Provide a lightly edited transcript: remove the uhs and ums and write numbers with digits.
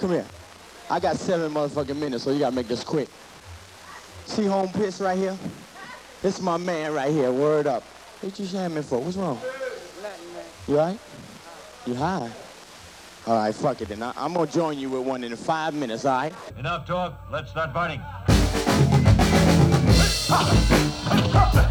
Come here. I got 7 motherfucking minutes, so you gotta make this quick. See home piss right here? This is my man right here, word up. What you shamming for? What's wrong? Nothing, man. You all right? You high? All right, fuck it then. I'm gonna join you with one in 5 minutes, all right? Enough talk, let's start fighting.